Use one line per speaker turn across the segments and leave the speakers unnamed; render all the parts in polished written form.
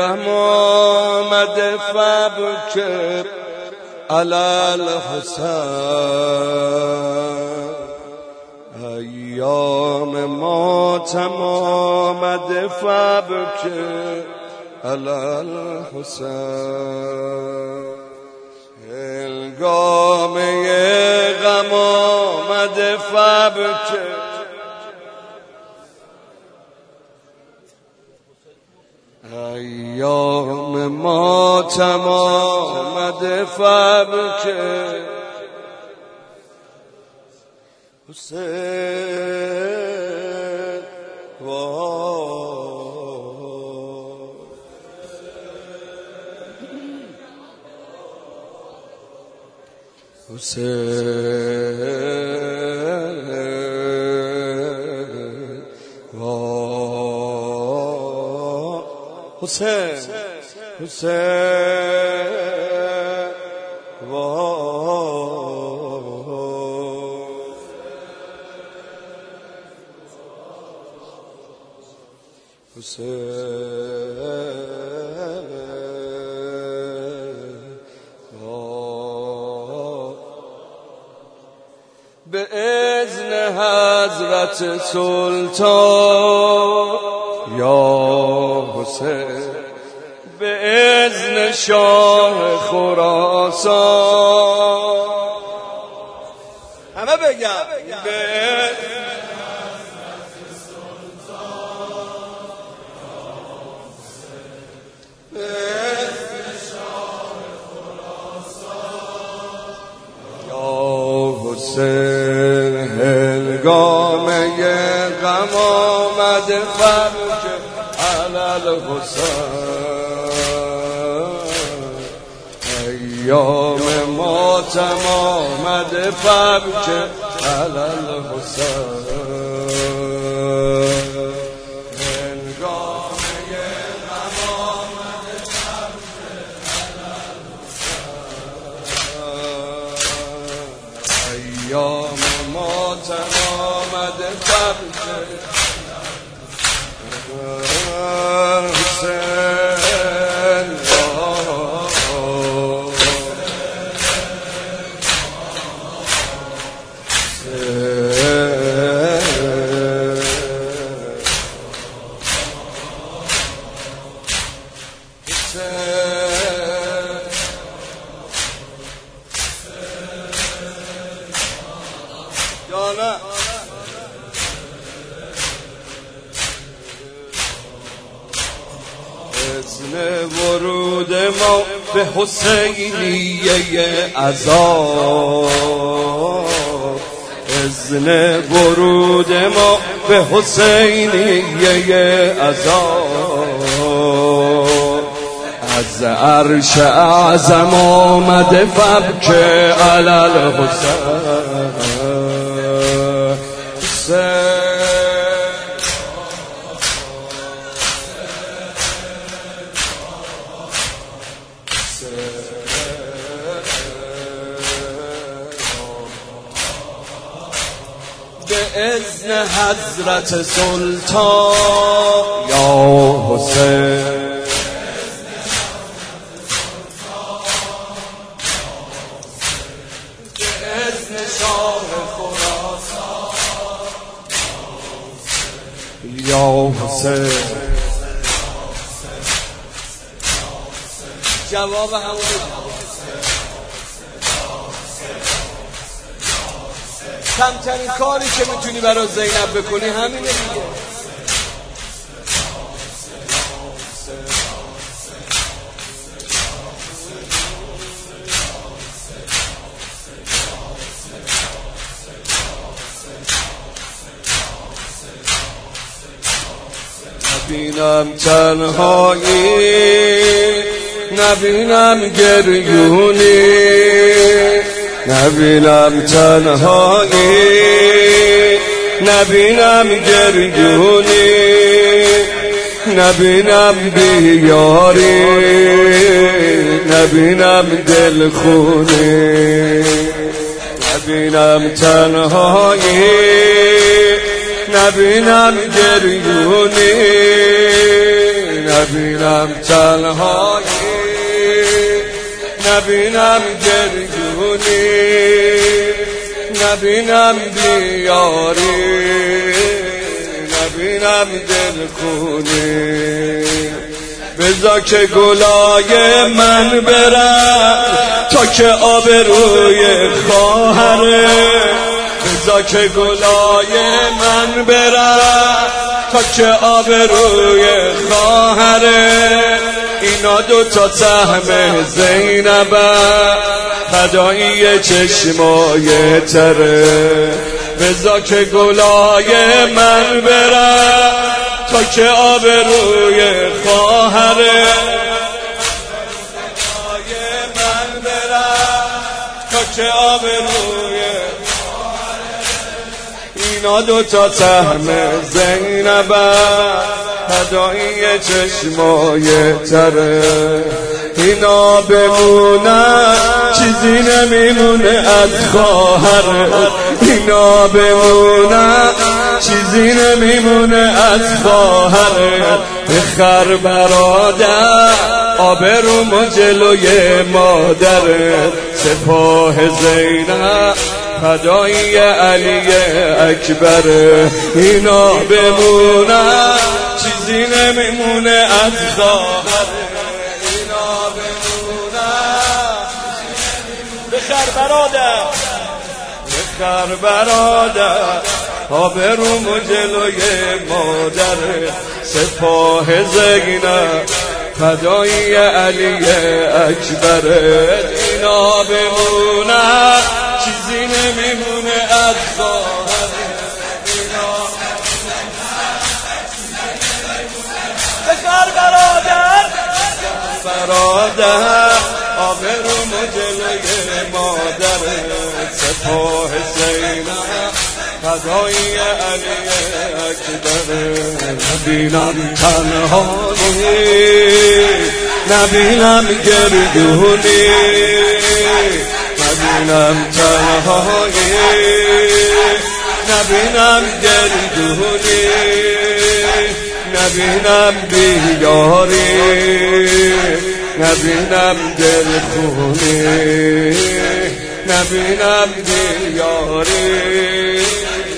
غم آمده فبکه علی الحسین ایام ماتم آمده فبکه علی الحسین هنگامه غم آمده فبکه ایام ماتم آمده فبکه حسین حسین به اذن حضرت سلطان یا حسین به اذن شاه خراسان همه بگم به اذن شاه خراسان یا حسین هنگامه غم آمده فبکه علی الحسین ایام ماتم آمده فبکه علی الحسین هنگامه غم آمده فبکه علی الحسین ایام ماتم آمده فبکه اذن ورود ما به حسینیه عذاب اذن ورود ما به حسینیه عذاب از عرش اعظم آمده فبکه علی الحسین به اذن حضرت سلطان یا حسین به اذن شاه خراسان یا حسین جواب همون کمترین کاری که میتونی برای زینب بکنی همینه دیگه. نبینم تنهایی نبینم گریونی نبینم تنهایی نبینم گریونی نبینم بیاری نبینم دلخونی نبینم تنهایی نبینم گریونی نبینم تنهایی، نبینم گریونی، نبینم بیاری، نبینم دلخونی. بذار که گلای من برم تا که آبروی خواهره، بذار که گلای من برم تا که آبروی خواهره. اینا دوتا سهم زینبن فدایی چشمای تره. بذار که گلای من برم تا که آبروی خواهره، گلای من برم تا که آبروی اینا دوتا سهم زینبن فدایی چشمای تره. اینا بمونن چیزی نمیمونه از خواهر، اینا بمونن چیزی نمیمونه از خواهر. بخر برادر آبرومو جلوی مادر، سپاه زینب فدایی علی اکبر. اینا بمونن چیزی نمیمونه از خواهر، اینا بمونن بخر برادر، بخر برادر آبرومو جلوی مادر، سپاه زینب فدایی علی اکبر. اینا بمونن چیزی نمیمونه از خواهر، اینا بخر برادر، برادر آبرومو جلوی مادر، سپاه زینب فدایی علی اکبر. نبینم تنهایی، نبینم گریونی، نبینم تنهایی، نبینم گریونی، نبینم بیاری، نبینم دلخونی، نبینم بیاری.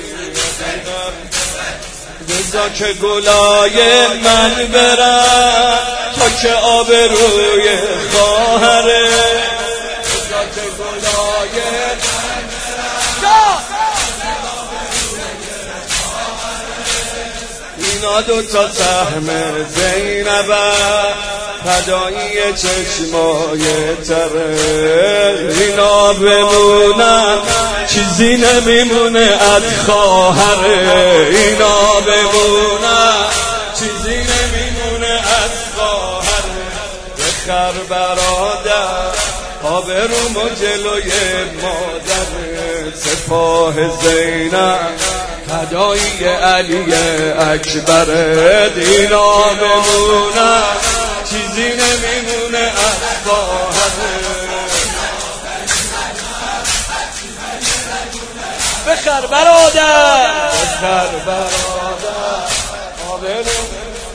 بذار که گلای من برم تا که آبروی خواهره، بذار که گلای من برم. اینا دوتا سهم زینبن فدایی چشمای تره. اینا بمونن چیزی نمیمونه از خواهر، اینا بمونن چیزی نمیمونه از خواهر. بخر برادر آبرومو جلوی مادر، سپاه زینب فدایی علی اکبر. اینا بمونن چیزی نمیمونه از خواهر، بخر برادر، بخر برادر آبرومو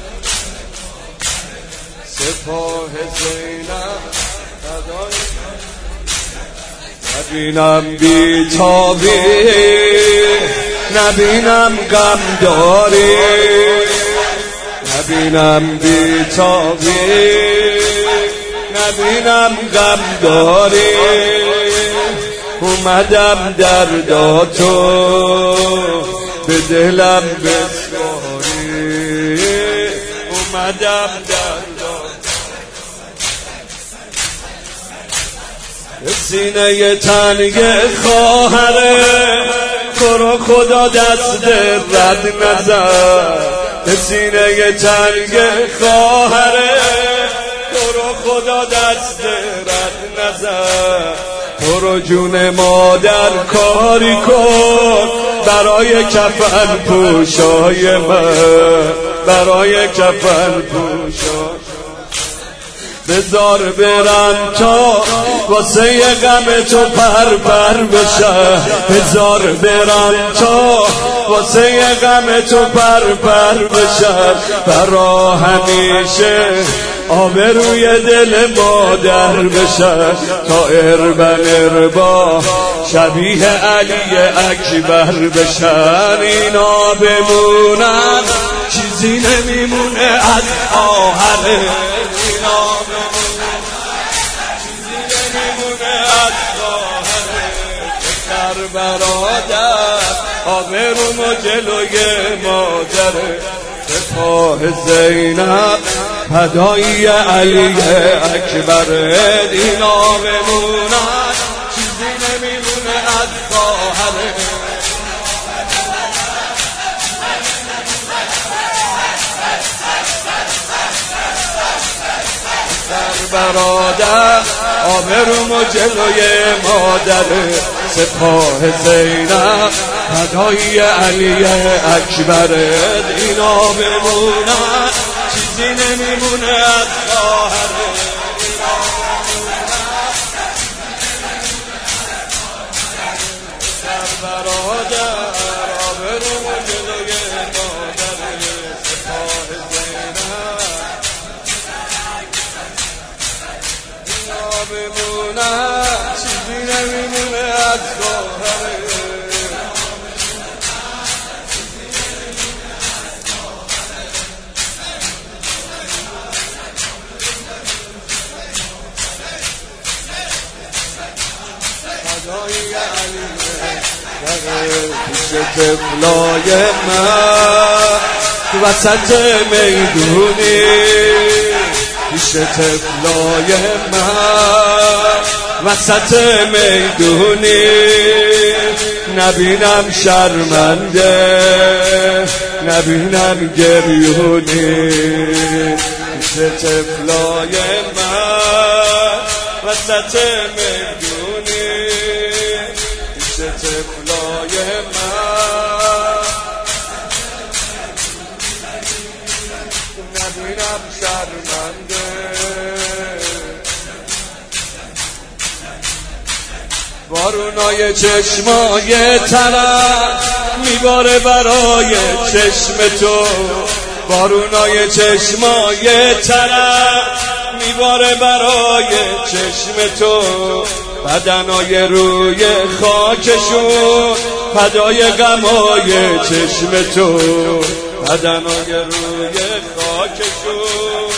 سپاه زینب فدایی. نبینم بیتابی، نبینم غم داری، نبینم بیتابی، نبینم غم داری. اومدم درداتو به دلم بسپاری، اومدم درداتو به سینه تنگ خواهره. تو رو خدا دست رد نزن به سینه تنگ خواهره، تو رو خدا دست رد نزن. تو رو جون مادر کاری کن برای کفن پوشای من، برای کفن پوشای. بذار برم تا واسه غم تو پر بشه، بذار برم تا واسه غم تو پر بشه، برا همیشه آبروی دل مادر بشه، تا اربن اربا شبیه علی اکبر بشن، اینا بمونن چیزی نمیمونه از آهره، اینا بمونن چیزی نمیمونه از آهره، بسر برادر آبرومو جلوی مادره، سپاه زینب فدای علی اکبر، اینا بمونن چیزی نمیمونه از خواهره، سر برادر آبرومو جلوی مادره، سپاه زینب فدای علی اکبر، اینا بمونن چیزی نمیمونه از خواهره، سر برادر آبرومو جلوی مادره، سپاه زینب اینا بمونن چیزی نمیمونه از خواهره، پیش طفلای من تو وسط میدونی، پیش طفلای من وسط میدونی، نبینم شرمنده نبینم گریونی، پیش طفلای من وسط میدونی، پیش طفلای من نبینم شرمنده، بارونای چشمای ترم میباره برای چشم تو، بارونای چشمای ترم میباره برای چشم تو، بدنای روی خاکشون فدای غمای چشم تو، بدنای روی خاکشون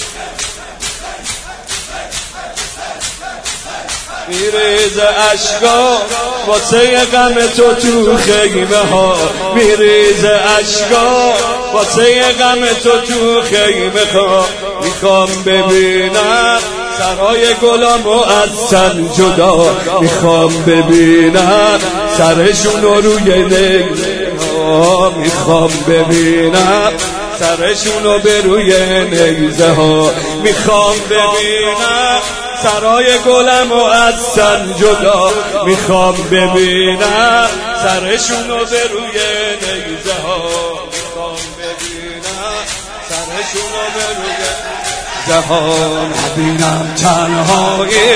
میریزه اشکا واسه غم تو خیمه ها، میریزه اشکا واسه غم تو خیمه ها، میخوام ببینم سرای گلامو از تن جدا، میخوام ببینم سرشونو روی نیزه ها، میخوام ببینم سرشونو به روی نیزه ها، میخوام ببینم سرای گلمو از تن جدا، میخوام ببینم سرشونو به روی نیزه ها، میخوام ببینم سرشونو به روی جهان، نبینم تنهایی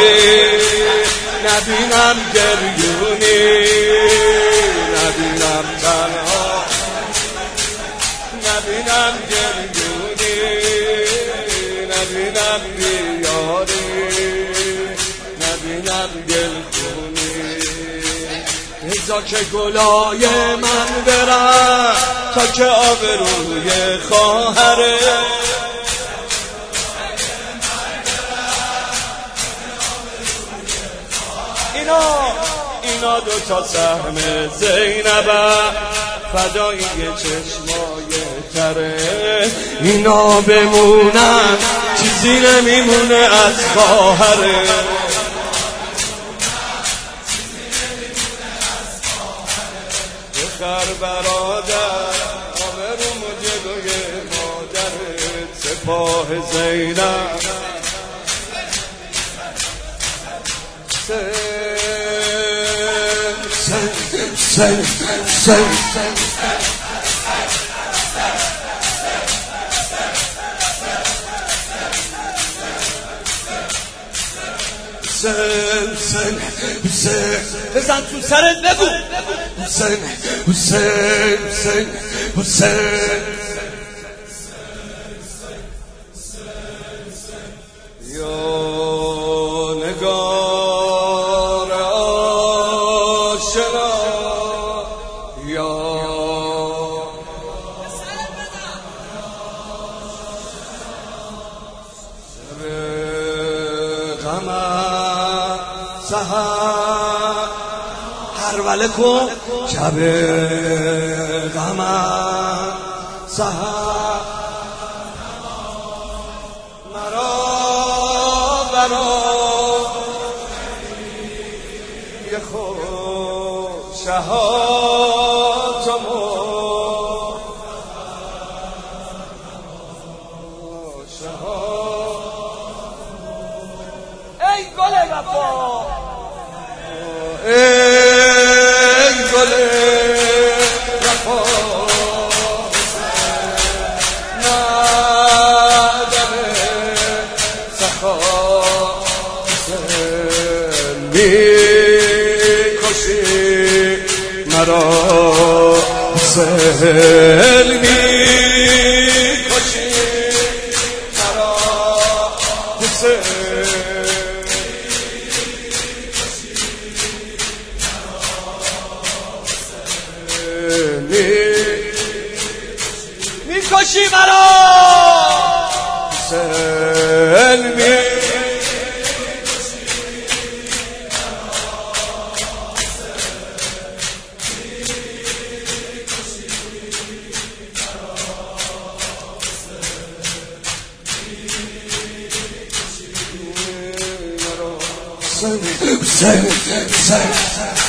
نبینم گریونی، نبینم تنها نبینم گریونی، نبینم بیاری نبینم گلخونی، بذار که گلای من برم تا که آبروی خواهره، اینا دوتا سهم زینبه فدای چشمای تره، اینا بمونن چیزی نمیمونه از خواهره، بخر برادر آبرومو جلوی مادرت، سپاه زینب حسین حسین حسین بزن تو سرت بگو حسین حسین حسین حسین یا نگار آشنا یا غم سحر هروله کن شب غم سحر مرا برای خوشهاتمو ای گل وفا ای گل وفا نداره سخا میکشی مرا حسین میکشی مرا حسین میکشی مرا حسین Say, say, say.